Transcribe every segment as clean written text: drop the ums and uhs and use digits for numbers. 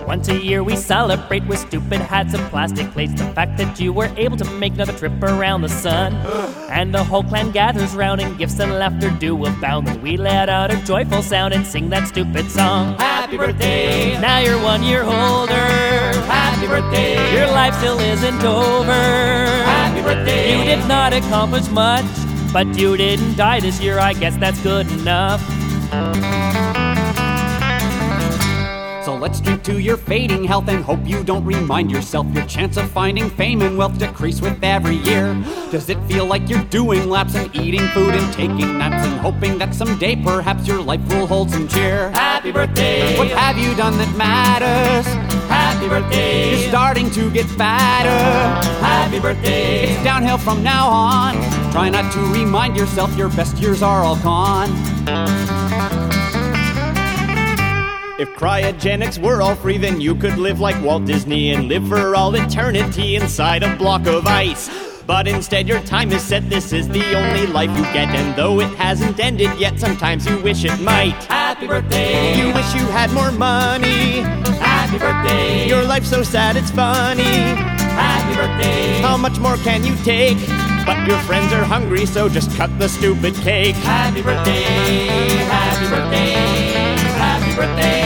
Once a year we celebrate with stupid hats and plastic plates. The fact that you were able to make another trip around the sun. And the whole clan gathers round and gifts and laughter do abound. And we let out a joyful sound and sing that stupid song. Happy birthday! Now you're 1 year older. Happy birthday! Your life still isn't over. Happy birthday! You did not accomplish much, but you didn't die this year. I guess that's good enough. So let's drink to your fading health and hope you don't remind yourself your chance of finding fame and wealth decrease with every year. Does it feel like you're doing laps and eating food and taking naps and hoping that someday perhaps your life will hold some cheer? Happy birthday! What have you done that matters? Happy birthday! You're starting to get fatter. Happy birthday! It's downhill from now on. Try not to remind yourself your best years are all gone. If cryogenics were all free, then you could live like Walt Disney and live for all eternity inside a block of ice. But instead your time is set, this is the only life you get. And though it hasn't ended yet, sometimes you wish it might. Happy birthday! You wish you had more money. Happy birthday! Your life's so sad it's funny. Happy birthday! How much more can you take? But your friends are hungry, so just cut the stupid cake. Happy birthday! Happy birthday! Happy birthday,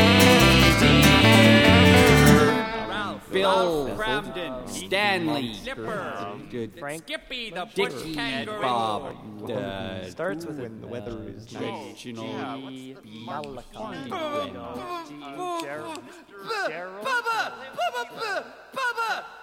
dear Ralph, Phil, Cramden, Stanley, Snipper, Frank. Skippy the bush Dickie, kangaroo. Bob, Starts with when the weather is nice, you know. Malachi. Bubba! Bubba! Bubba!